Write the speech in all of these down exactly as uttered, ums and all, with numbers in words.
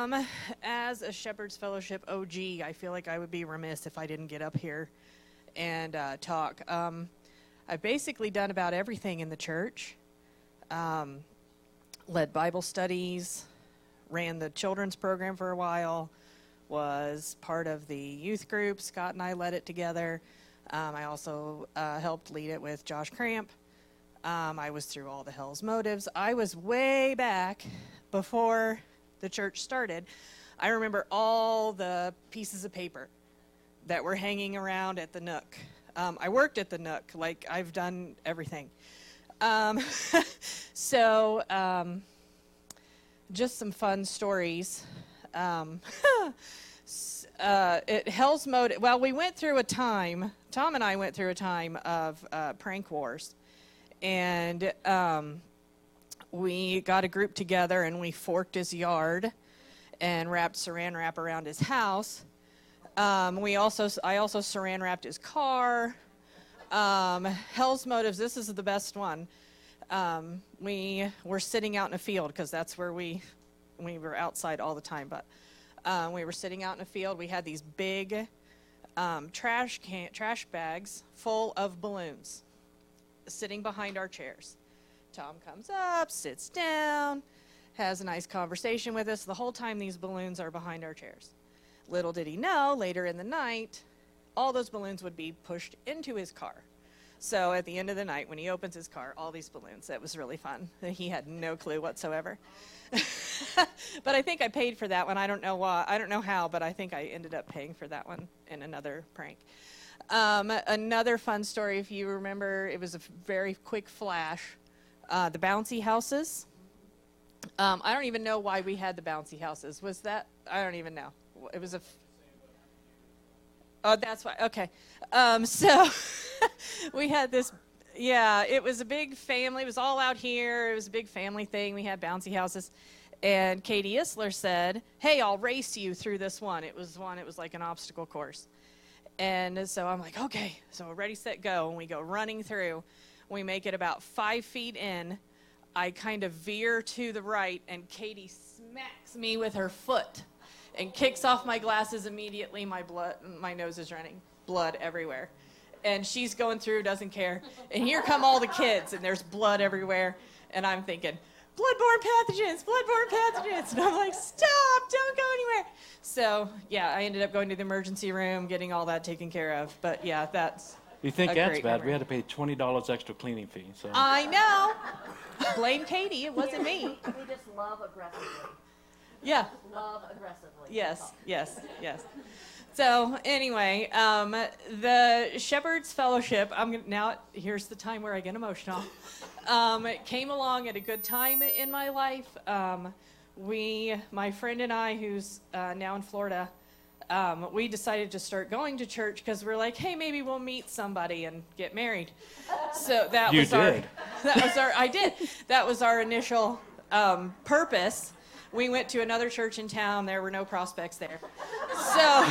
Um, as a Shepherd's Fellowship O G, I feel like I would be remiss if I didn't get up here and uh, talk. Um, I've basically done about everything in the church. Um, led Bible studies, ran the children's program for a while, was part of the youth group. Scott and I led it together. Um, I also uh, helped lead it with Josh Cramp. Um, I was through all the Hell's Motives. I was way back before the church started. I remember all the pieces of paper that were hanging around at the Nook. Um, I worked at the Nook, like I've done everything. Um, so um, just some fun stories. Um, uh, it, Hell's Motive, well, we went through a time, Tom and I went through a time of uh, prank wars. And um, we got a group together and we forked his yard and wrapped saran wrap around his house. Um, we also, I also saran wrapped his car. Um, Hell's Motives, this is the best one. Um, we were sitting out in a field because that's where we, we were outside all the time. But um, we were sitting out in a field. We had these big um, trash can, trash bags full of balloons sitting behind our chairs. Tom comes up, sits down, has a nice conversation with us. The whole time these balloons are behind our chairs. Little did he know, later in the night, all those balloons would be pushed into his car. So at the end of the night, when he opens his car, all these balloons. That was really fun. He had no clue whatsoever. But I think I paid for that one. I don't know why. I don't know how, but I think I ended up paying for that one in another prank. Um, another fun story, if you remember, it was a very quick flash. Uh, the bouncy houses. Um, I don't even know why we had the bouncy houses. Was that? I don't even know. It was a. F- oh, that's why. Okay. Um, so we had this. Yeah, it was a big family. It was all out here. It was a big family thing. We had bouncy houses. And Katie Isler said, hey, I'll race you through this one. It was one, it was like an obstacle course. And so I'm like, okay, so ready, set, go. And we go running through. We make it about five feet in. I kind of veer to the right, and Katie smacks me with her foot and kicks off my glasses immediately. My blood, my nose is running, blood everywhere. And she's going through, doesn't care. And here come all the kids, and there's blood everywhere. And I'm thinking, bloodborne pathogens, bloodborne pathogens. And I'm like, stop, don't go anywhere. So, yeah, I ended up going to the emergency room, getting all that taken care of. But, yeah, that's You think a that's great bad? memory. We had to pay twenty dollars extra cleaning fee. So I know. Blame Katie. It wasn't me. We just love aggressively. Yeah. Love aggressively. Yes, yes, yes. So anyway, um, the Shepherd's Fellowship, I'm gonna, now here's the time where I get emotional, um, it came along at a good time in my life. Um, we, my friend and I, who's uh, now in Florida, um, we decided to start going to church because we're like, hey, maybe we'll meet somebody and get married. So that You was our, did. that was our, I did. That was our initial um, purpose. We went to another church in town. There were no prospects there. So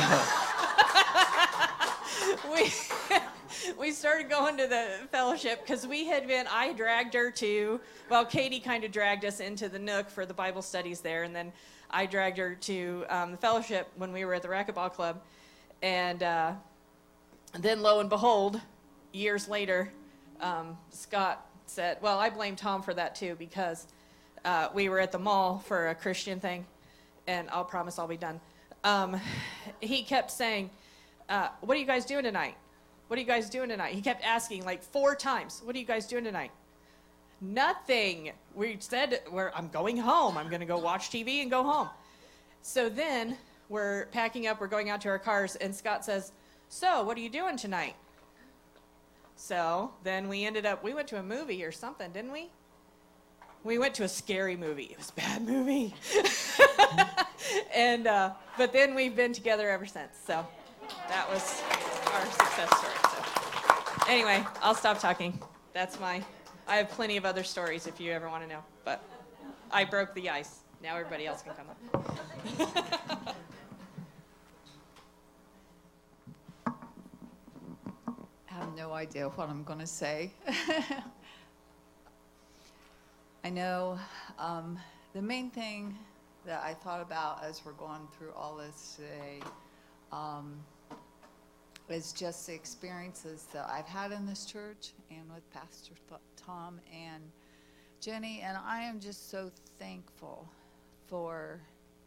we we started going to the fellowship because we had been, I dragged her to, well, Katie kind of dragged us into the Nook for the Bible studies there, and then I dragged her to um, the fellowship when we were at the racquetball club. And uh, then lo and behold, years later, um, Scott said, well, I blame Tom for that too, because Uh, we were at the mall for a Christian thing, and I'll promise I'll be done. Um, he kept saying, uh, what are you guys doing tonight? What are you guys doing tonight? He kept asking like four times, what are you guys doing tonight? Nothing. We said, we're, I'm going home. I'm going to go watch T V and go home. So then we're packing up. We're going out to our cars, and Scott says, so what are you doing tonight? So then we ended up, we went to a movie or something, didn't we? We went to a scary movie. It was a bad movie. and uh, But then we've been together ever since. So that was our success story. So anyway, I'll stop talking. That's my, I have plenty of other stories if you ever want to know. But I broke the ice. Now everybody else can come up. I have no idea what I'm going to say. I know um, the main thing that I thought about as we're going through all this today um, is just the experiences that I've had in this church and with Pastor Th- Tom and Jenny, and I am just so thankful for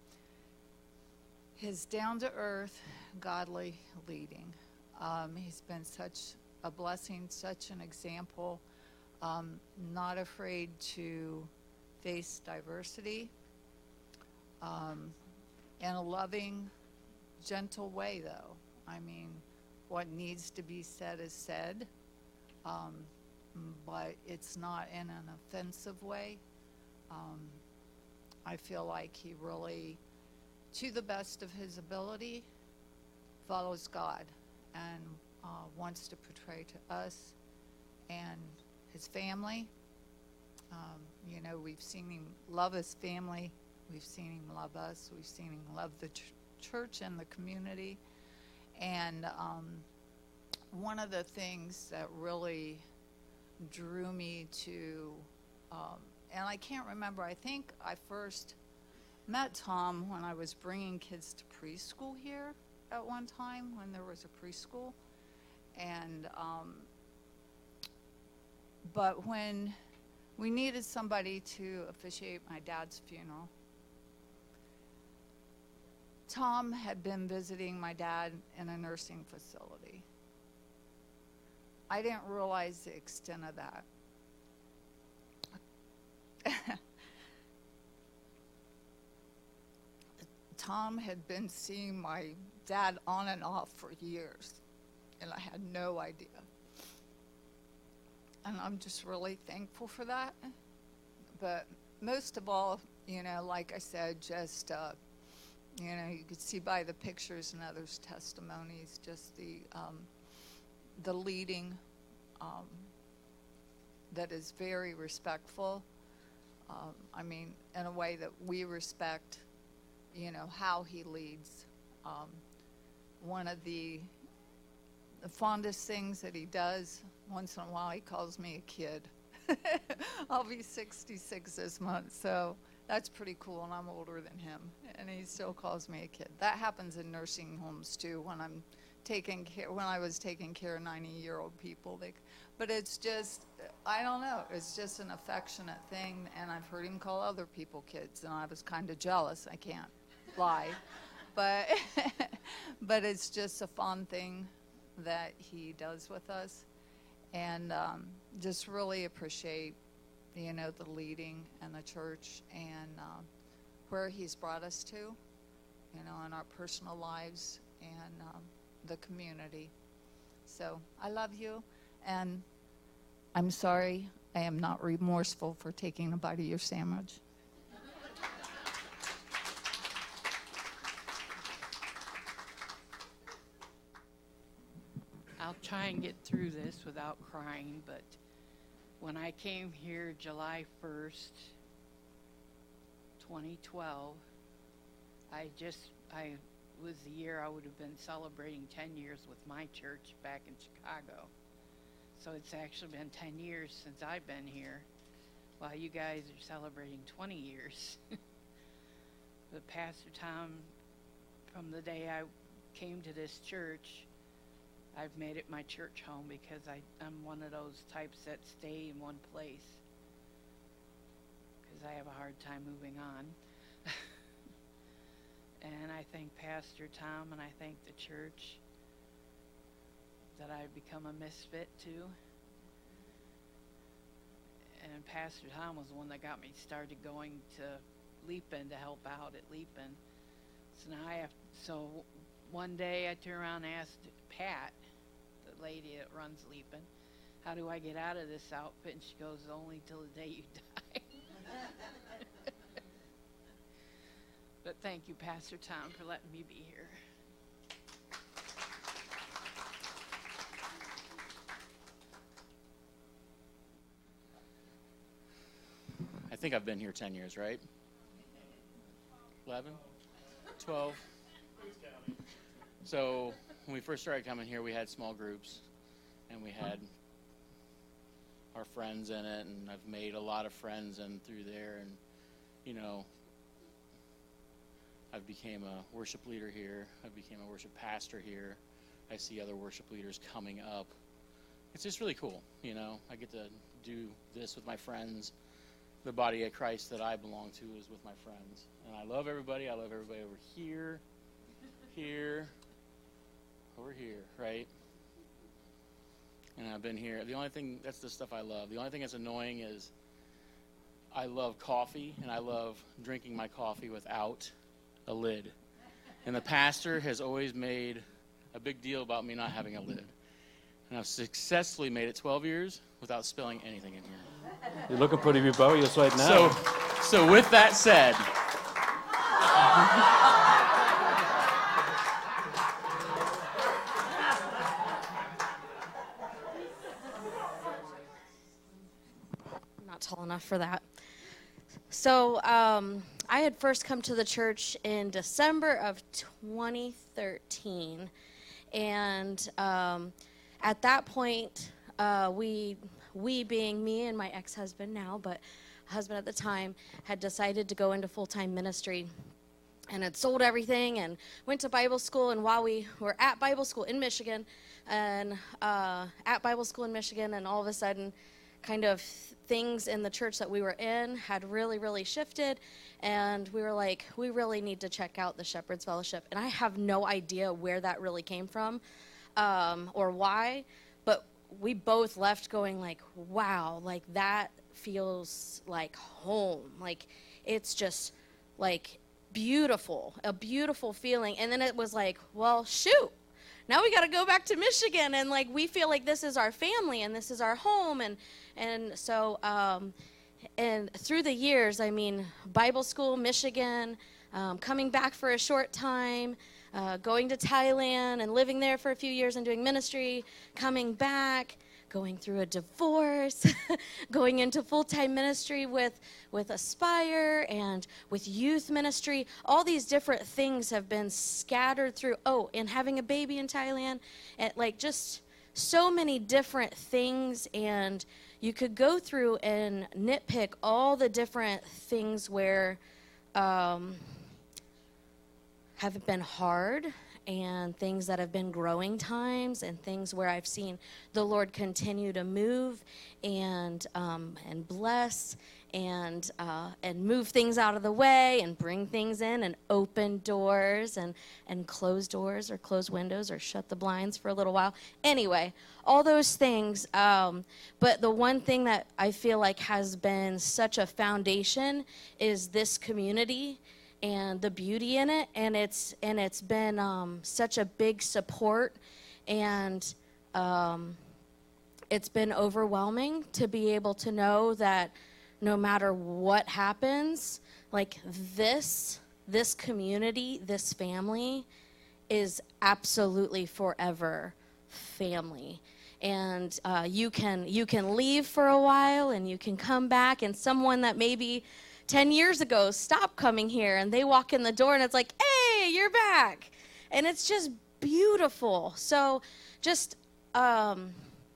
his down-to-earth, godly leading. Um, he's been such a blessing, such an example, um, not afraid to face diversity um, in a loving, gentle way, though. I mean, what needs to be said is said, um, but it's not in an offensive way. Um, I feel like he really, to the best of his ability, follows God and uh, wants to portray to us and his family. Um, you know, we've seen him love his family. We've seen him love us. We've seen him love the ch- church and the community. And um, one of the things that really drew me to, um, and I can't remember, I think I first met Tom when I was bringing kids to preschool here at one time when there was a preschool. And, um, but when we needed somebody to officiate my dad's funeral, Tom had been visiting my dad in a nursing facility. I didn't realize the extent of that. Tom had been seeing my dad on and off for years, and I had no idea. And I'm just really thankful for that. But most of all, you know, like I said, just, uh, you know, you could see by the pictures and others' testimonies, just the, um, the leading um, that is very respectful. Um, I mean, in a way that we respect, you know, how he leads. Um, one of the, the fondest things that he does, once in a while he calls me a kid. I'll be sixty-six this month, so that's pretty cool, and I'm older than him, and he still calls me a kid. That happens in nursing homes too, when I'm taking care, when I was taking care of ninety-year-old people. They, but it's just, I don't know, it's just an affectionate thing, and I've heard him call other people kids, and I was kind of jealous, I can't lie. But, but it's just a fun thing that he does with us, and um, just really appreciate, you know, the leading and the church and uh, where he's brought us to, you know, in our personal lives and um, the community. So I love you, and I'm sorry I am not remorseful for taking a bite of your sandwich. I'll try and get through this without crying, but when I came here July first, twenty twelve, I just, I was the year I would have been celebrating ten years with my church back in Chicago. So it's actually been ten years since I've been here, while you guys are celebrating twenty years. But Pastor Tom, from the day I came to this church, I've made it my church home because I, I'm one of those types that stay in one place because I have a hard time moving on. And I thank Pastor Tom and I thank the church that I've become a misfit to. And Pastor Tom was the one that got me started going to Leapin to help out at Leapin. So now I have, so one day I turned around and asked Pat, the lady that runs Leapin, how do I get out of this outfit? And she goes, only till the day you die. But thank you, Pastor Tom, for letting me be here. I think I've been here ten years, right? eleven? twelve? So when we first started coming here, we had small groups, and we had our friends in it, and I've made a lot of friends and through there, and, you know, I've became a worship leader here. I became a worship pastor here. I see other worship leaders coming up. It's just really cool, you know. I get to do this with my friends. The body of Christ that I belong to is with my friends. And I love everybody. I love everybody over here, here, over here, right? And I've been here. The only thing, that's the stuff I love. The only thing that's annoying is I love coffee, and I love drinking my coffee without a lid. And the pastor has always made a big deal about me not having a lid. And I've successfully made it twelve years without spilling anything in here. You're looking pretty rebellious right now. So, so with that said, not tall enough for that. So um, I had first come to the church in December of twenty thirteen, and um, at that point, uh, we, we being me and my ex-husband now, but husband at the time, had decided to go into full-time ministry, and had sold everything and went to Bible school. And while we were at Bible school in Michigan, and uh, at Bible school in Michigan, and all of a sudden, kind of things in the church that we were in had really, really shifted, and we were like, we really need to check out the Shepherd's Fellowship. And I have no idea where that really came from, um, or why, but we both left going like, wow, like that feels like home. Like it's just like beautiful, a beautiful feeling. And then it was like, well, shoot. Now we got to go back to Michigan, and like we feel like this is our family and this is our home, and and so um, and through the years, I mean, Bible school, Michigan, um, coming back for a short time, uh, going to Thailand and living there for a few years and doing ministry, coming back, going through a divorce, going into full-time ministry with, with Aspire and with youth ministry. All these different things have been scattered through. Oh, and having a baby in Thailand, and like just so many different things. And you could go through and nitpick all the different things where um, have been hard, and things that have been growing times, and things where I've seen the Lord continue to move and um, and bless and uh, and move things out of the way and bring things in and open doors and, and close doors or close windows or shut the blinds for a little while. Anyway, all those things. Um, but the one thing that I feel like has been such a foundation is this community and the beauty in it, and it's and it's been um, such a big support, and um, it's been overwhelming to be able to know that no matter what happens, like this this community, this family is absolutely forever family. And uh, you can you can leave for a while, and you can come back, and someone that maybe ten years ago stopped coming here, and they walk in the door and it's like, hey, you're back. And it's just beautiful. So just um,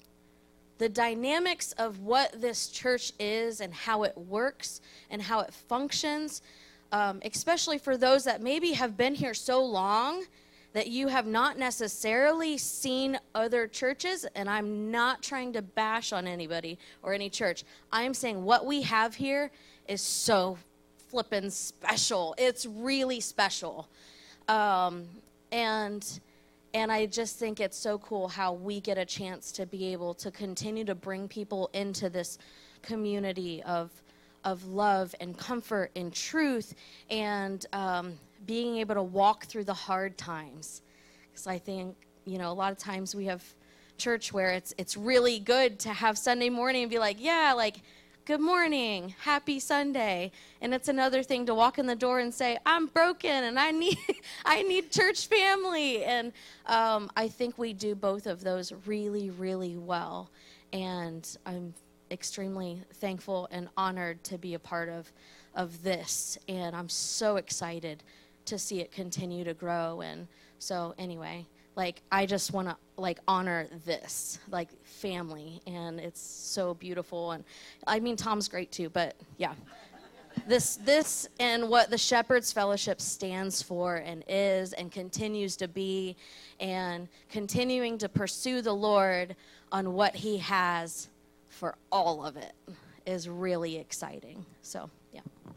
the dynamics of what this church is and how it works and how it functions, um, especially for those that maybe have been here so long that you have not necessarily seen other churches. And I'm not trying to bash on anybody or any church. I'm saying what we have here is so flippin' special. It's really special. Um, and and I just think it's so cool how we get a chance to be able to continue to bring people into this community of of love and comfort and truth, and um, being able to walk through the hard times. Because I think, you know, a lot of times we have church where it's it's really good to have Sunday morning and be like, yeah, like, good morning, happy Sunday. And it's another thing to walk in the door and say, I'm broken and I need I need church family. And um, I think we do both of those really, really well. And I'm extremely thankful and honored to be a part of, of this. And I'm so excited to see it continue to grow. And so anyway, like, I just want to, like, honor this, like, family, and it's so beautiful. And I mean, Tom's great too, but yeah. this this and what the Shepherd's Fellowship stands for and is and continues to be, and continuing to pursue the Lord on what he has for all of it is really exciting. So, yeah.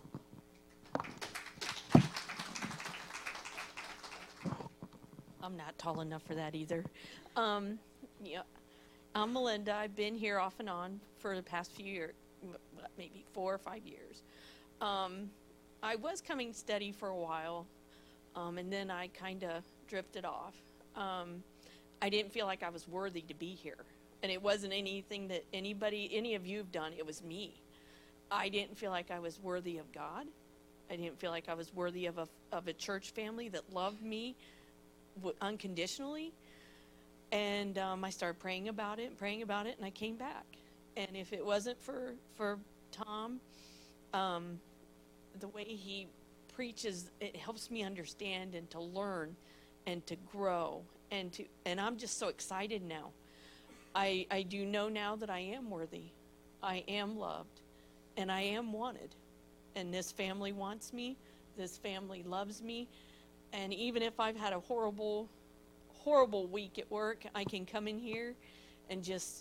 I'm not tall enough for that either. Um, yeah, I'm Melinda. I've been here off and on for the past few years, maybe four or five years. Um, I was coming steady for a while, um, and then I kind of drifted off. Um, I didn't feel like I was worthy to be here, and it wasn't anything that anybody, any of you have done. It was me. I didn't feel like I was worthy of God. I didn't feel like I was worthy of a of a church family that loved me unconditionally. And um, I started praying about it and praying about it, and I came back. And if it wasn't for for Tom, um, the way he preaches, it helps me understand and to learn and to grow and to and I'm just so excited now. I I do know now that I am worthy, I am loved, and I am wanted. And this family wants me. This family loves me. And even if I've had a horrible, horrible week at work, I can come in here and just,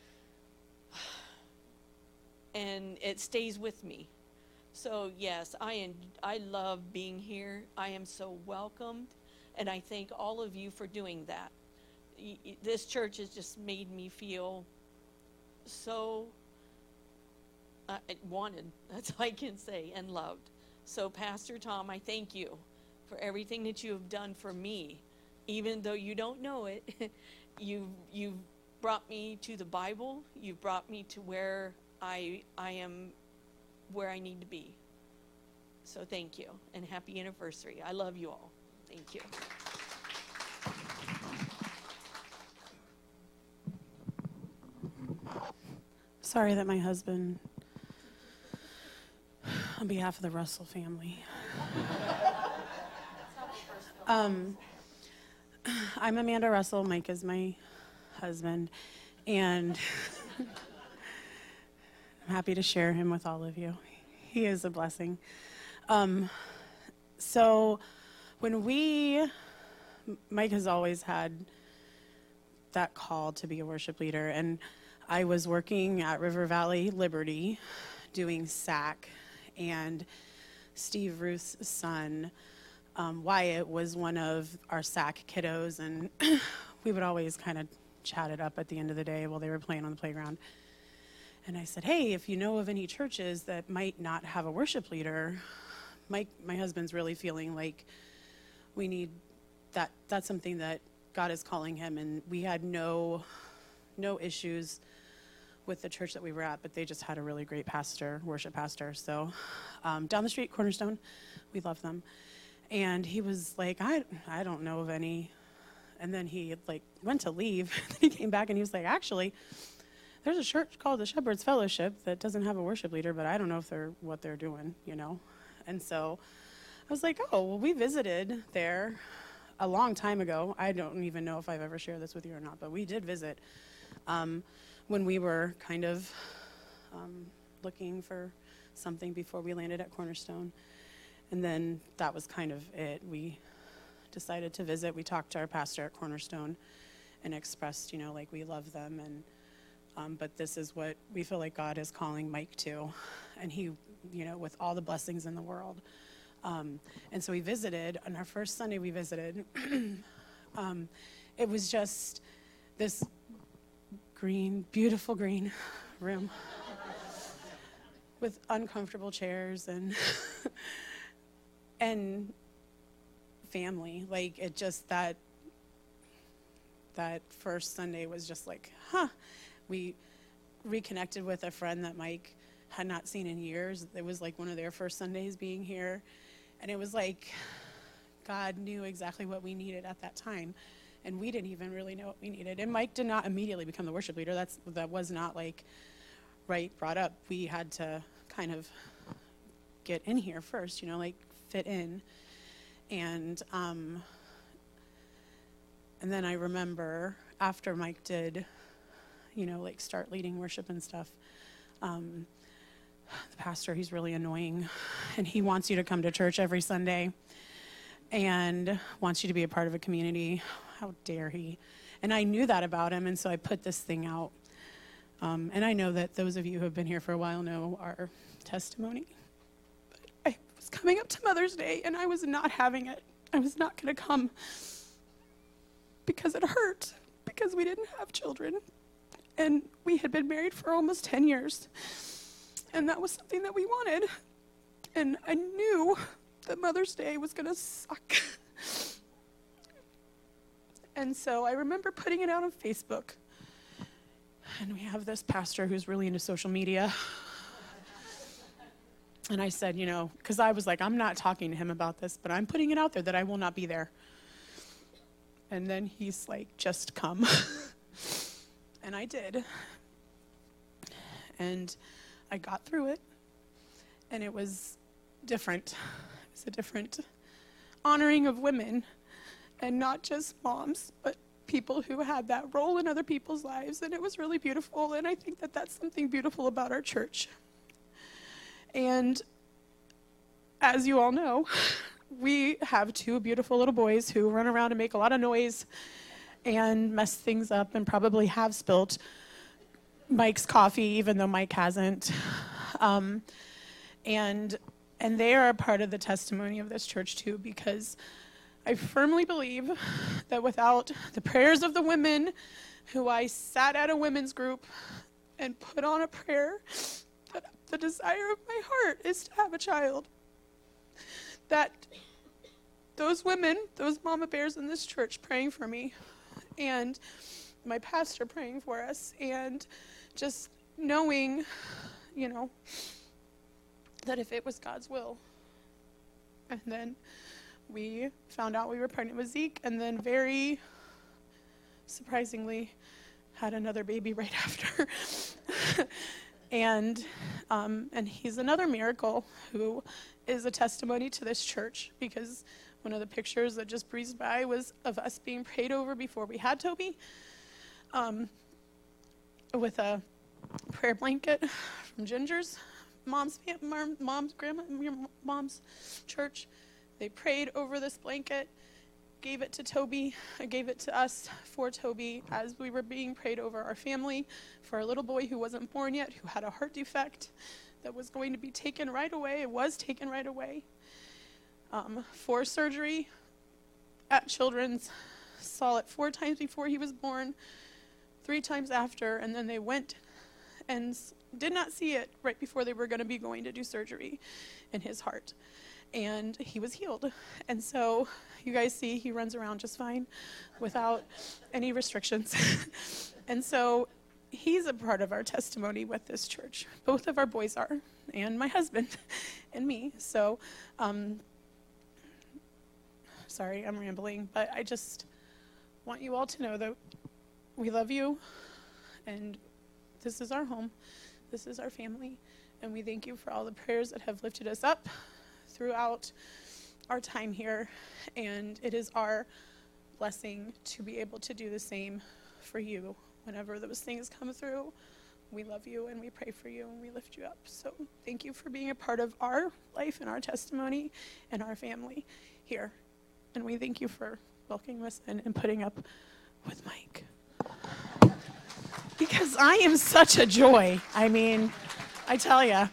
and it stays with me. So yes, I en- I love being here. I am so welcomed, and I thank all of you for doing that. Y- y- This church has just made me feel so uh, wanted. That's all I can say, and loved. So Pastor Tom, I thank you for everything that you have done for me. Even though you don't know it, you've, you've brought me to the Bible. You've brought me to where I, I am, where I need to be. So thank you, and happy anniversary. I love you all. Thank you. Sorry that my husband, on behalf of the Russell family. um, I'm Amanda Russell. Mike is my husband, and I'm happy to share him with all of you. He is a blessing. Um, so when we, Mike has always had that call to be a worship leader, and I was working at River Valley Liberty doing S A C, and Steve Ruth's son, um, Wyatt, was one of our S A C kiddos, and we would always kind of chat it up at the end of the day while they were playing on the playground. And I said, hey, if you know of any churches that might not have a worship leader, Mike, my husband's really feeling like we need that. That's something that God is calling him, and we had no no issues with the church that we were at, but they just had a really great pastor, worship pastor. So um, down the street, Cornerstone, we love them. And he was like, I I don't know of any. And then he like went to leave. He came back and he was like, actually, there's a church called the Shepherd's Fellowship that doesn't have a worship leader, but I don't know if they're what they're doing, you know. And so I was like, oh, well, we visited there a long time ago. I don't even know if I've ever shared this with you or not, but we did visit um, when we were kind of um, looking for something before we landed at Cornerstone. And then that was kind of it. We decided to visit. We talked to our pastor at Cornerstone and expressed, you know, like we love them. And um, but this is what we feel like God is calling Mike to. And he, you know, with all the blessings in the world. Um, and so we visited. On our first Sunday we visited, um, it was just this green, beautiful green room with uncomfortable chairs and and family. Like it just, that that first Sunday was just like, huh. We reconnected with a friend that Mike had not seen in years. It was like one of their first Sundays being here. And it was like God knew exactly what we needed at that time. And we didn't even really know what we needed. And Mike did not immediately become the worship leader. That's that was not like right brought up. We had to kind of get in here first, you know, like fit in. And um, and then I remember after Mike did, you know, like start leading worship and stuff, um, the pastor, he's really annoying, and he wants you to come to church every Sunday and wants you to be a part of a community. How dare he? And I knew that about him, and so I put this thing out. Um, and I know that those of you who have been here for a while know our testimony. But I was coming up to Mother's Day, and I was not having it. I was not going to come because it hurt, because we didn't have children. And we had been married for almost ten years. And that was something that we wanted. And I knew that Mother's Day was going to suck. And so I remember putting it out on Facebook. And we have this pastor who's really into social media. And I said, you know, because I was like, I'm not talking to him about this, but I'm putting it out there that I will not be there. And then he's like, just come. And I did. And I got through it. And it was different. It was a different honoring of women. And not just moms, but people who had that role in other people's lives. And it was really beautiful. And I think that that's something beautiful about our church. And as you all know, we have two beautiful little boys who run around and make a lot of noise and mess things up and probably have spilt Mike's coffee, even though Mike hasn't. Um, and and they are a part of the testimony of this church too, because I firmly believe that without the prayers of the women who I sat at a women's group and put on a prayer, that the desire of my heart is to have a child. That those women, those mama bears in this church praying for me, and my pastor praying for us, and just knowing, you know, that if it was God's will. And then we found out we were pregnant with Zeke, and then very surprisingly had another baby right after. and um, and he's another miracle who is a testimony to this church, because one of the pictures that just breezed by was of us being prayed over before we had Toby, um, with a prayer blanket from Ginger's mom's mom's grandma mom's church. They prayed over this blanket, gave it to Toby, gave it to us for Toby as we were being prayed over our family for a little boy who wasn't born yet, who had a heart defect that was going to be taken right away. It was taken right away um, for surgery at Children's. Saw it four times before he was born, three times after, and then they went and did not see it right before they were going to be going to do surgery in his heart. And he was healed. And so you guys see he runs around just fine without any restrictions. And so he's a part of our testimony with this church. Both of our boys are, and my husband and me. So, um, sorry, I'm rambling, but I just want you all to know that we love you, and this is our home. This is our family. And we thank you for all the prayers that have lifted us up throughout our time here, and it is our blessing to be able to do the same for you whenever those things come through. We love you, and we pray for you, and we lift you up. So thank you for being a part of our life and our testimony and our family here, and we thank you for welcoming us in and putting up with Mike, because I am such a joy. I mean, I tell ya.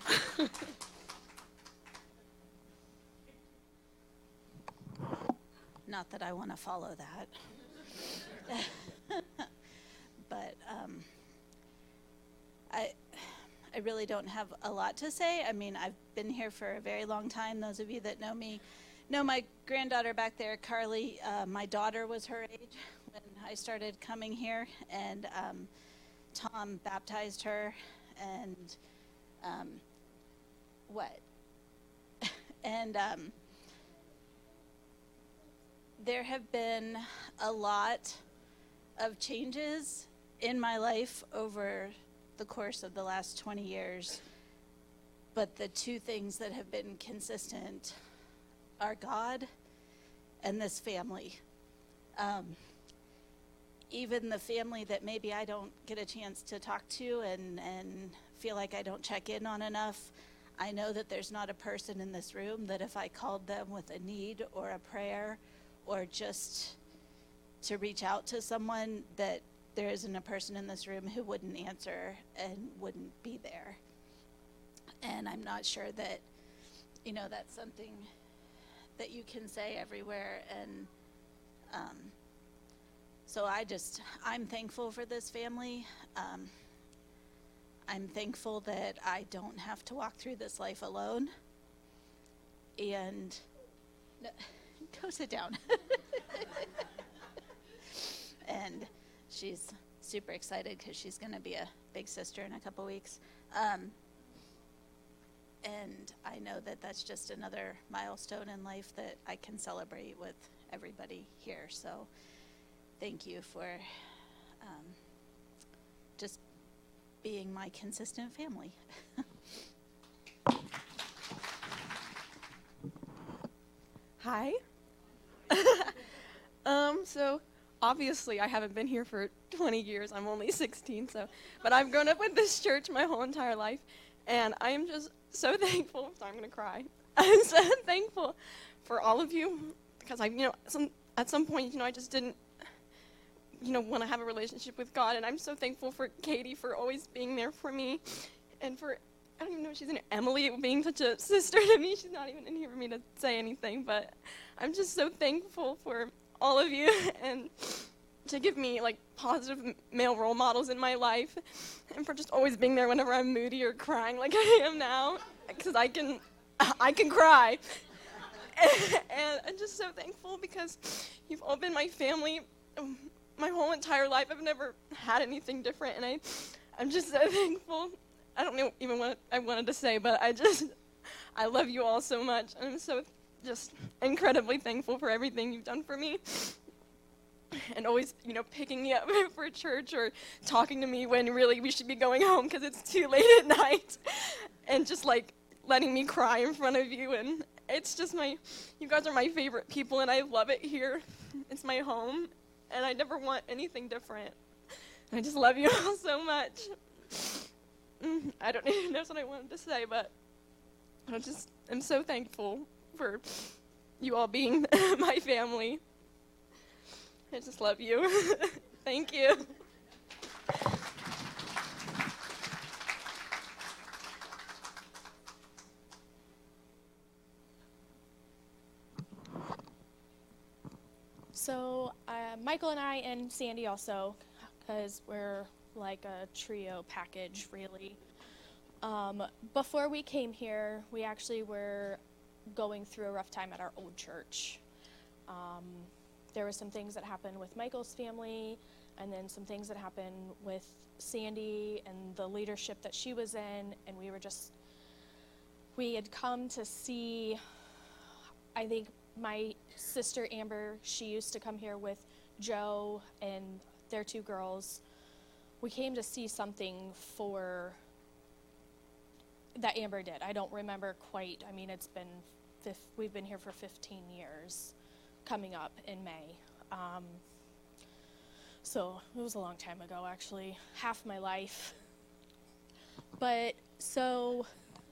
Not that I want to follow that. But um, I, I really don't have a lot to say. I mean, I've been here for a very long time. Those of you that know me know my granddaughter back there, Carly. Uh, my daughter was her age when I started coming here, and um, Tom baptized her, and um, what? and um, there have been a lot of changes in my life over the course of the last twenty years, but the two things that have been consistent are God and this family. Um, even the family that maybe I don't get a chance to talk to and, and feel like I don't check in on enough, I know that there's not a person in this room that if I called them with a need or a prayer or just to reach out to someone, that there isn't a person in this room who wouldn't answer and wouldn't be there. And I'm not sure that, you know, that's something that you can say everywhere. And um, so I just, I'm thankful for this family. Um, I'm thankful that I don't have to walk through this life alone. And no, go sit down. And she's super excited because she's going to be a big sister in a couple weeks. Um, and I know that that's just another milestone in life that I can celebrate with everybody here. So thank you for um, just being my consistent family. Hi. um, so obviously I haven't been here for twenty years. I'm only sixteen, so, but I've grown up with this church my whole entire life, and I am just so thankful. So I'm gonna cry. I'm so thankful for all of you, because I, you know, some at some point, you know, I just didn't, you know, want to have a relationship with God, and I'm so thankful for Katie for always being there for me, and for, I don't even know if she's in here, Emily being such a sister to me. She's not even in here for me to say anything, but I'm just so thankful for all of you, and to give me like positive m- male role models in my life, and for just always being there whenever I'm moody or crying like I am now, because I can, I can cry. And I'm just so thankful because you've all been my family my whole entire life. I've never had anything different, and I, I'm just so thankful. I don't know even what I wanted to say, but I just, I love you all so much. I'm so just incredibly thankful for everything you've done for me, and always, you know, picking me up for church or talking to me when really we should be going home because it's too late at night, and just like letting me cry in front of you. And it's just my, you guys are my favorite people, and I love it here. It's my home, and I never want anything different. I just love you all so much. Mm, I don't even know what I wanted to say, but I just am so thankful for you all being my family. I just love you. Thank you. So uh, Michael and I and Sandy also, because we're like a trio package, really. Um, before we came here, we actually were going through a rough time at our old church. Um, there were some things that happened with Michael's family, and then some things that happened with Sandy and the leadership that she was in, and we were just, we had come to see, I think my sister Amber, she used to come here with Joe and their two girls. We came to see something for, that Amber did. I don't remember quite. I mean, it's been, fif- we've been here for fifteen years, coming up in May. Um, so it was a long time ago, actually, half my life. But so,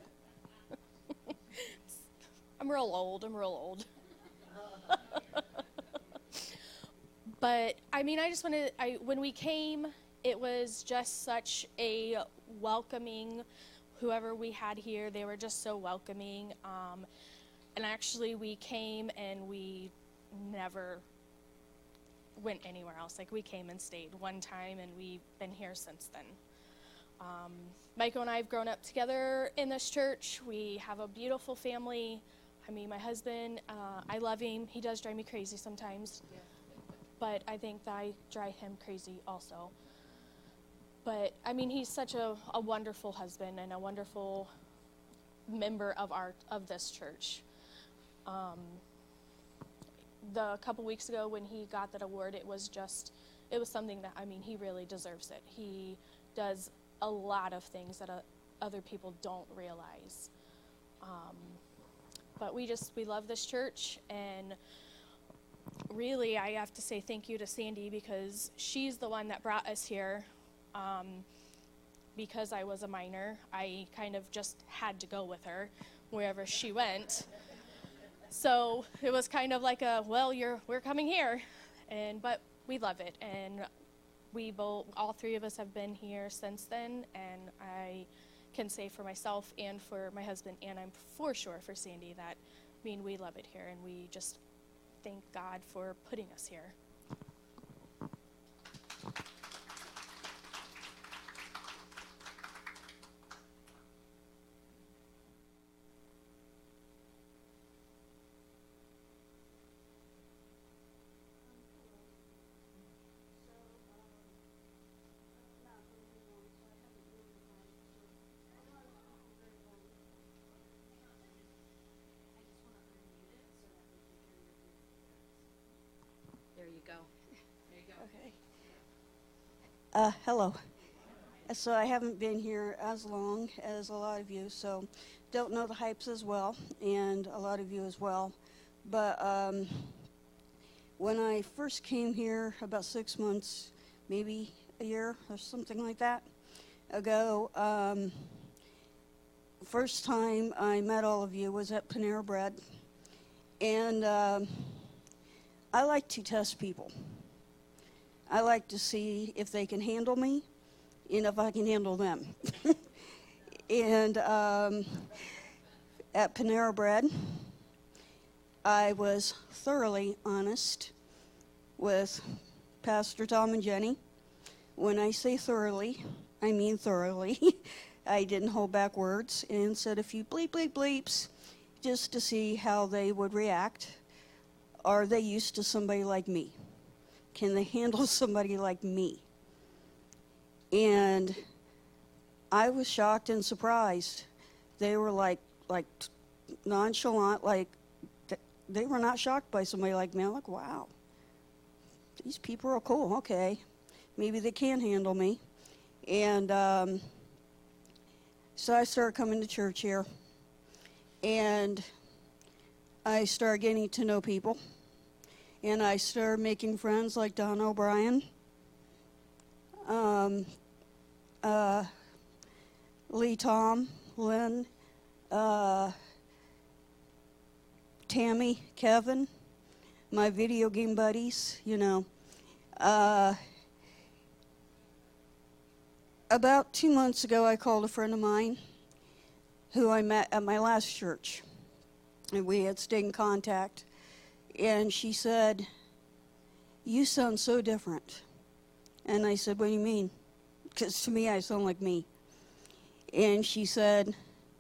I'm real old, I'm real old. But I mean, I just wanted, I, when we came, it was just such a welcoming, whoever we had here, they were just so welcoming. Um, and actually we came and we never went anywhere else. Like, we came and stayed one time, and we've been here since then. Um, Michael and I have grown up together in this church. We have a beautiful family. I mean, my husband, uh, I love him. He does drive me crazy sometimes. Yeah. But I think that I drive him crazy also. But, I mean, he's such a, a wonderful husband and a wonderful member of our of this church. Um, the couple weeks ago when he got that award, it was just, it was something that, I mean, he really deserves it. He does a lot of things that uh, other people don't realize. Um, but we just, we love this church, and really I have to say thank you to Sandy, because she's the one that brought us here. Um, because I was a minor, I kind of just had to go with her wherever she went. So it was kind of like a, well, you're we're coming here, and but we love it, and we both, all three of us have been here since then, and I can say for myself and for my husband, and I'm for sure for Sandy, that, I mean, we love it here, and we just thank God for putting us here. There you go. There you go. Okay. Uh, hello. So I haven't been here as long as a lot of you, so don't know the hypes as well, and a lot of you as well. But um, when I first came here about six months, maybe a year or something like that ago, um, first time I met all of you was at Panera Bread, and um, I like to test people. I like to see if they can handle me and if I can handle them. And um, at Panera Bread, I was thoroughly honest with Pastor Tom and Jenny. When I say thoroughly, I mean thoroughly. I didn't hold back words and said a few bleep, bleep, bleeps just to see how they would react. Are they used to somebody like me? Can they handle somebody like me? And I was shocked and surprised. They were like, like nonchalant, like th- they were not shocked by somebody like me. I'm like, wow, these people are cool. Okay, maybe they can handle me. And um, so I started coming to church here, and I started getting to know people. And I started making friends like Don O'Brien, um, uh, Lee Tom, Lynn, uh, Tammy, Kevin, my video game buddies, you know. Uh, about two months ago, I called a friend of mine who I met at my last church, and we had stayed in contact. And she said, "You sound so different." And I said, "What do you mean?" Because to me, I sound like me. And she said,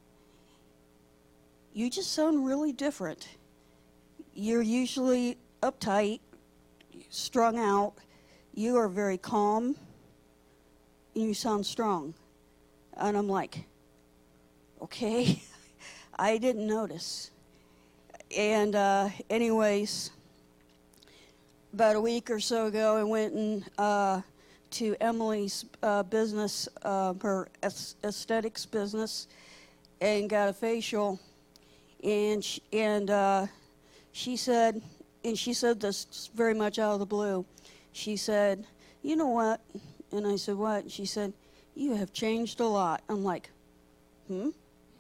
"You just sound really different. You're usually uptight, strung out. You are very calm, and you sound strong." And I'm like, okay, I didn't notice. And uh, anyways, about a week or so ago, I went and, uh, to Emily's uh, business, uh, her aesthetics business, and got a facial. And she, and uh, she said, and she said this very much out of the blue. She said, "You know what?" And I said, "What?" And she said, "You have changed a lot." I'm like, hmm?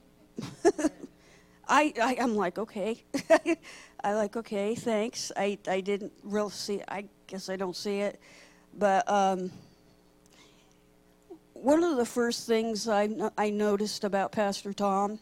I, I, I'm like, okay. I like, okay, thanks. I, I didn't really see, I guess I don't see it. But um, one of the first things I, I noticed about Pastor Tom,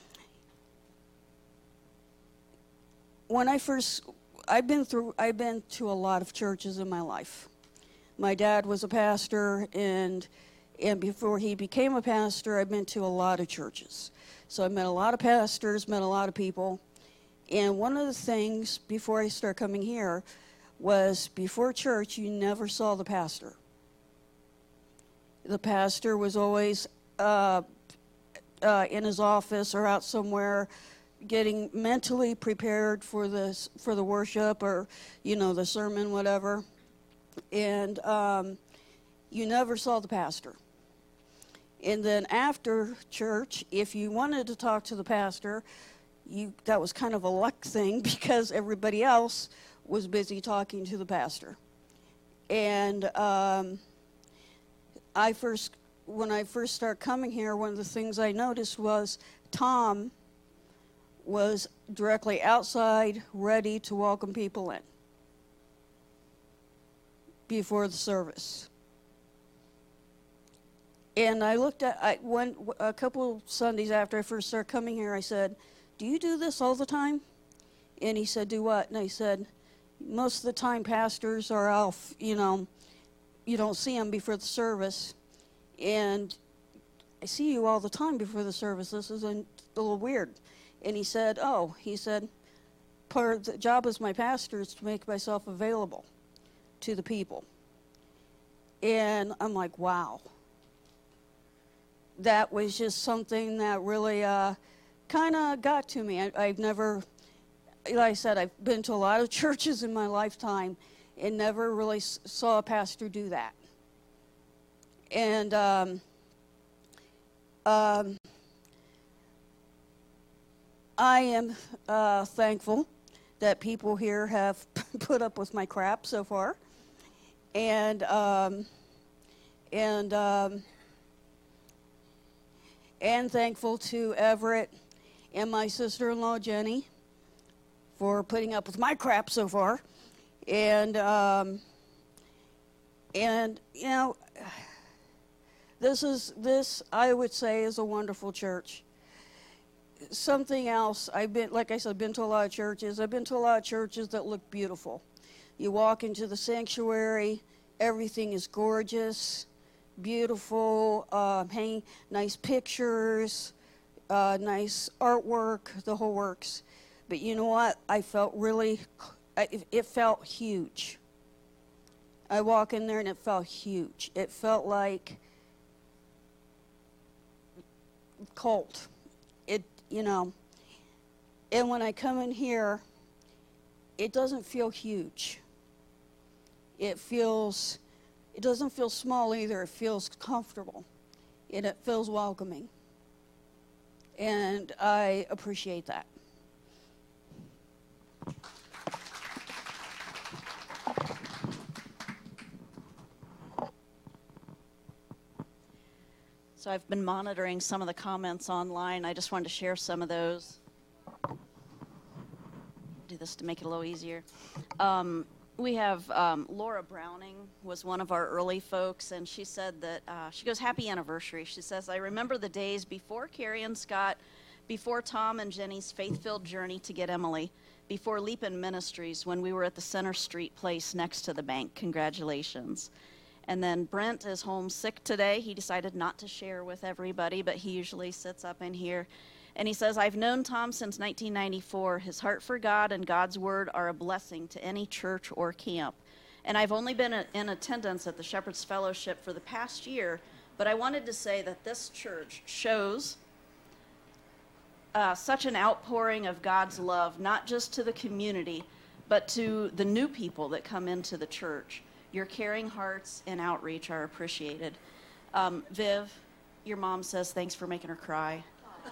when I first, I've been through, I've been to a lot of churches in my life. My dad was a pastor, and and before he became a pastor, I've been to a lot of churches. So I met a lot of pastors, met a lot of people. And one of the things before I started coming here was before church, you never saw the pastor. The pastor was always uh, uh, in his office or out somewhere getting mentally prepared for this, for the worship or, you know, the sermon, whatever. And um, you never saw the pastor. And then after church, if you wanted to talk to the pastor, you that was kind of a luck thing because everybody else was busy talking to the pastor. And um, I first when I first started coming here, one of the things I noticed was Tom was directly outside, ready to welcome people in before the service. And I looked at, I went a couple Sundays after I first started coming here, I said, do you do this all the time? And he said, do what? And I said, most of the time pastors are off, you know, you don't see them before the service. And I see you all the time before the service. This is a little weird. And he said, oh, he said, part of the job as my pastor is to make myself available to the people. And I'm like, wow. That was just something that really uh, kind of got to me. I, I've never, like I said, I've been to a lot of churches in my lifetime and never really s- saw a pastor do that. And um, um, I am uh, thankful that people here have put up with my crap so far. And, um, and, um, and thankful to Everett and my sister-in-law Jenny for putting up with my crap so far. And um, and you know, this is this I would say is a wonderful church. Something else, I've been, like I said, I've been to a lot of churches. I've been to a lot of churches that look beautiful. You walk into the sanctuary, everything is gorgeous, beautiful, uh, hang nice pictures, uh, nice artwork, the whole works. But you know what? I felt really, it, it felt huge. I walk in there and it felt huge. It felt like cult. It, you know, and when I come in here, it doesn't feel huge. It feels, it doesn't feel small either. It feels comfortable, and it feels welcoming. And I appreciate that. So I've been monitoring some of the comments online. I just wanted to share some of those. Do this to make it a little easier. Um, we have um, Laura Browning was one of our early folks, and she said that, uh, she goes, happy anniversary. She says, I remember the days before Carrie and Scott, before Tom and Jenny's faith-filled journey to get Emily, before Leap-In Ministries, when we were at the Center Street place next to the bank. Congratulations. And then Brent is home sick today. He decided not to share with everybody, but he usually sits up in here. And he says, I've known Tom since nineteen ninety-four. His heart for God and God's word are a blessing to any church or camp. And I've only been a, in attendance at the Shepherd's Fellowship for the past year, but I wanted to say that this church shows uh, such an outpouring of God's love, not just to the community, but to the new people that come into the church. Your caring hearts and outreach are appreciated. Um, Viv, your mom says thanks for making her cry.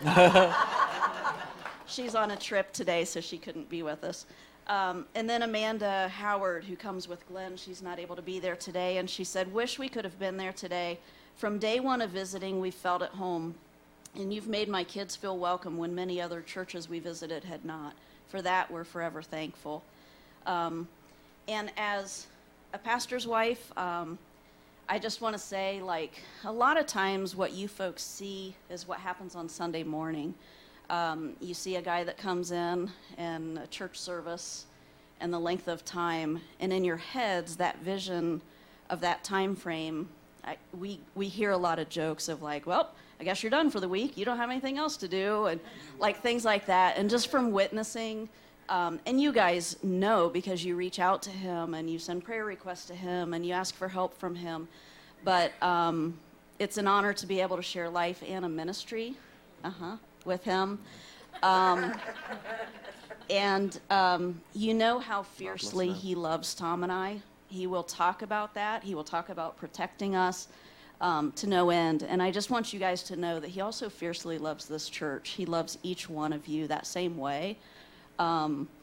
She's on a trip today, so she couldn't be with us. Um, and then Amanda Howard, who comes with Glenn, she's not able to be there today, and she said, wish we could have been there today. From day one of visiting, we felt at home, and you've made my kids feel welcome when many other churches we visited had not. For that, we're forever thankful. Um, and as a pastor's wife, um, I just want to say, like, a lot of times what you folks see is what happens on Sunday morning. Um, you see a guy that comes in and a church service and the length of time, and in your heads, that vision of that time frame, I, we, we hear a lot of jokes of like, well, I guess you're done for the week. You don't have anything else to do, and like things like that. And just from witnessing, Um, and you guys know because you reach out to him and you send prayer requests to him and you ask for help from him. But um, it's an honor to be able to share life and a ministry uh-huh, with him. Um, and um, you know how fiercely he loves Tom and I. He will talk about that. He will talk about protecting us um, to no end. And I just want you guys to know that he also fiercely loves this church. He loves each one of you that same way. Um,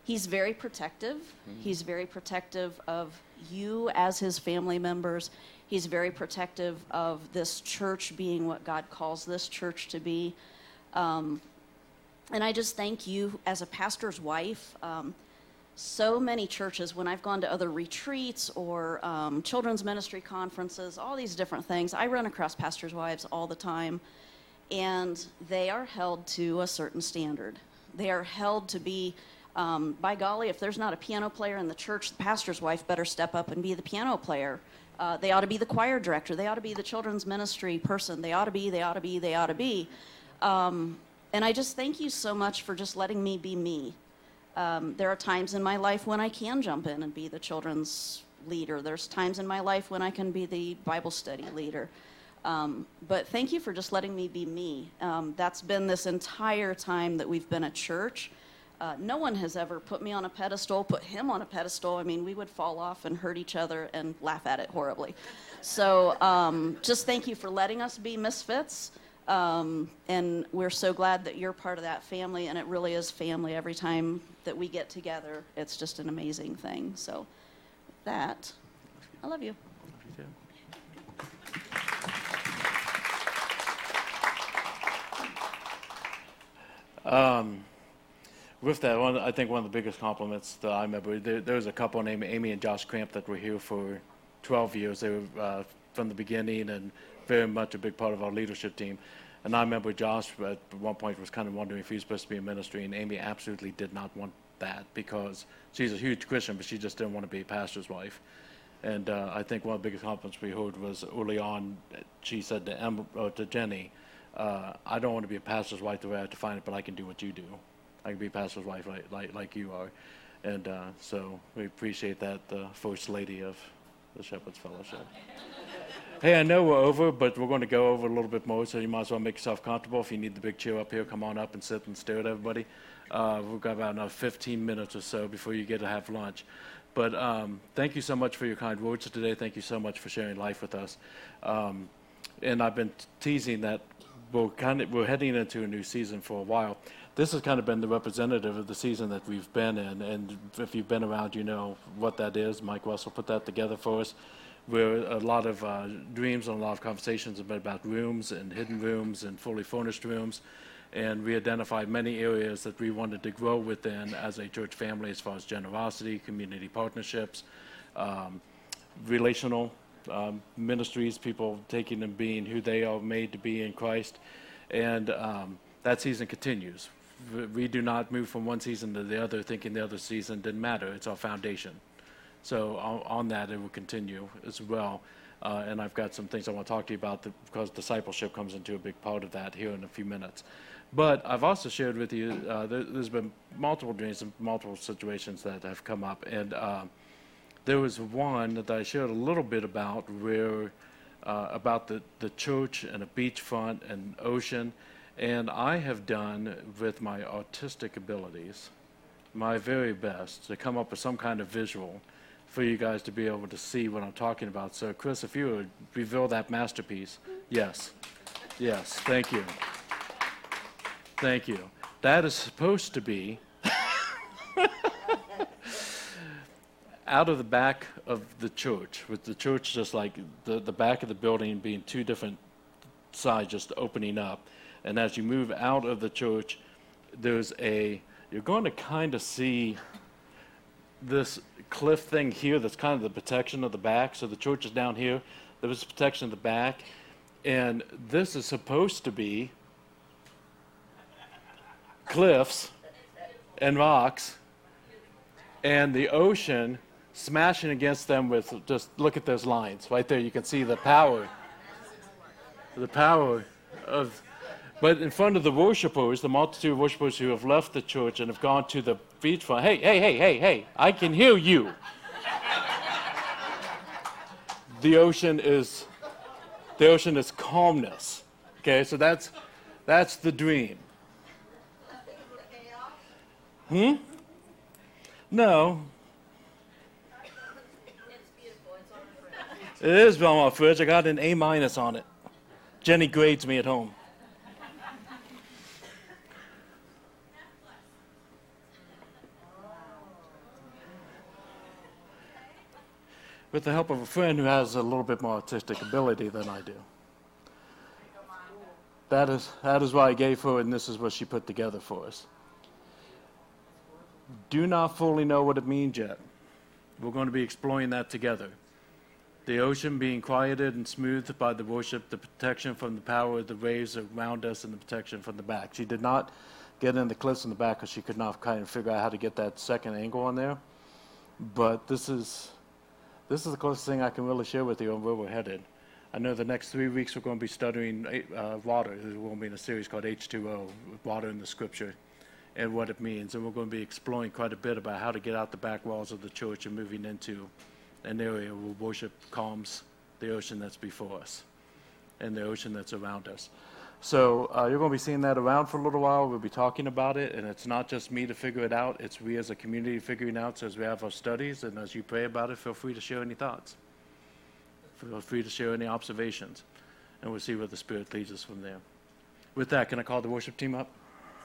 he's very protective. He's very protective of you as his family members. He's very protective of this church being what God calls this church to be. Um, and I just thank you as a pastor's wife. Um, so many churches, when I've gone to other retreats or um, children's ministry conferences, all these different things, I run across pastors' wives all the time, and they are held to a certain standard. They are held to be, um, by golly, if there's not a piano player in the church, the pastor's wife better step up and be the piano player. Uh, they ought to be the choir director. They ought to be the children's ministry person. They ought to be, they ought to be, they ought to be. Um, and I just thank you so much for just letting me be me. Um, there are times in my life when I can jump in and be the children's leader. There's times in my life when I can be the Bible study leader. Um, but thank you for just letting me be me. Um, that's been this entire time that we've been at church. Uh, no one has ever put me on a pedestal, put him on a pedestal. I mean, we would fall off and hurt each other and laugh at it horribly. So um, just thank you for letting us be misfits. Um, and we're so glad that you're part of that family, and it really is family every time that we get together. It's just an amazing thing. So with that, I love you. Um, with that, one, I think one of the biggest compliments that I remember, there, there was a couple named Amy and Josh Cramp that were here for twelve years. They were uh, from the beginning and very much a big part of our leadership team. And I remember Josh at one point was kind of wondering if he was supposed to be in ministry, and Amy absolutely did not want that because she's a huge Christian, but she just didn't want to be a pastor's wife. And uh, I think one of the biggest compliments we heard was early on, she said to, em, uh, to Jenny, uh, I don't want to be a pastor's wife the way I define it, but I can do what you do. I can be a pastor's wife like, like, like you are. And uh, so we appreciate that, the First Lady of the Shepherd's Fellowship. Hey, I know we're over, but we're going to go over a little bit more, so you might as well make yourself comfortable. If you need the big chair up here, come on up and sit and stare at everybody. Uh, we've got about another fifteen minutes or so before you get to have lunch. But um, thank you so much for your kind words today. Thank you so much for sharing life with us. Um, and I've been teasing that we're, kind of, we're heading into a new season for a while. This has kind of been the representative of the season that we've been in. And if you've been around, you know what that is. Mike Russell put that together for us. Where a lot of uh, dreams and a lot of conversations have been about rooms and hidden rooms and fully furnished rooms. And we identified many areas that we wanted to grow within as a church family as far as generosity, community partnerships, um, relational um, ministries, people taking and being who they are made to be in Christ. And um, that season continues. We do not move from one season to the other thinking the other season didn't matter. It's our foundation. So on, on that, it will continue as well. Uh, and I've got some things I want to talk to you about the, because discipleship comes into a big part of that here in a few minutes. But I've also shared with you, uh, there, there's been multiple dreams and multiple situations that have come up. And uh, there was one that I shared a little bit about where, uh, about the, the church and a beachfront and ocean. And I have done with my artistic abilities my very best to come up with some kind of visual for you guys to be able to see what I'm talking about. So, Chris, if you would reveal that masterpiece. Yes. Yes. Thank you. Thank you. That is supposed to be out of the back of the church, with the church just like the, the back of the building being two different sides just opening up. And as you move out of the church, there's a, you're going to kind of see this cliff thing here that's kind of the protection of the back. So the church is down here. There was protection of the back. And this is supposed to be cliffs and rocks and the ocean smashing against them with, just look at those lines. Right there you can see the power. The power of... But in front of the worshipers, the multitude of worshipers who have left the church and have gone to the beachfront, hey, hey, hey, hey, hey, I can hear you. The ocean is, the ocean is calmness. Okay, so that's, that's the dream. Hmm? No. It is on my fridge. I got an A minus on it. Jenny grades me at home. with the help of a friend who has a little bit more artistic ability than I do. That is, that is what I gave her, and this is what she put together for us. Do not fully know what it means yet. We're going to be exploring that together. The ocean being quieted and smoothed by the worship, the protection from the power of the waves around us, and the protection from the back. She did not get in the cliffs in the back because she could not kind of figure out how to get that second angle on there. But this is, this is the closest thing I can really share with you on where we're headed. I know the next three weeks we're going to be studying uh, water. We're going to be in a series called H two O, water in the scripture, and what it means. And we're going to be exploring quite a bit about how to get out the back walls of the church and moving into an area where worship calms the ocean that's before us and the ocean that's around us. So uh, you're going to be seeing that around for a little while. We'll be talking about it, and it's not just me to figure it out. It's we as a community figuring out. So as we have our studies and as you pray about it, feel free to share any thoughts. Feel free to share any observations, and we'll see where the Spirit leads us from there. With that, can I call the worship team up?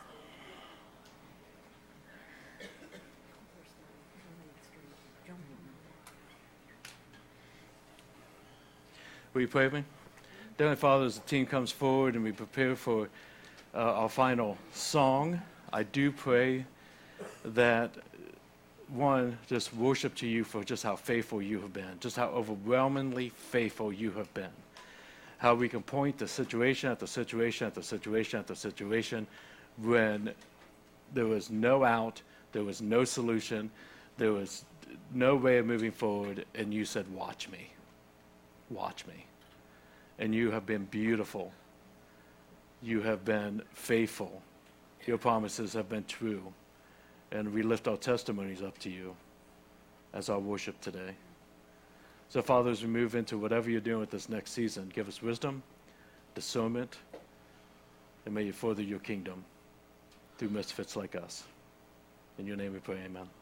Will you pray with me? Heavenly Father, as the team comes forward and we prepare for uh, our final song, I do pray that, one, just worship to you for just how faithful you have been, just how overwhelmingly faithful you have been. How we can point to situation after situation after situation after situation when there was no out, there was no solution, there was no way of moving forward, and you said, watch me. Watch me. And you have been beautiful. You have been faithful. Your promises have been true. And we lift our testimonies up to you as our worship today. So, Father, as we move into whatever you're doing with this next season, give us wisdom, discernment, and may you further your kingdom through misfits like us. In your name we pray, amen.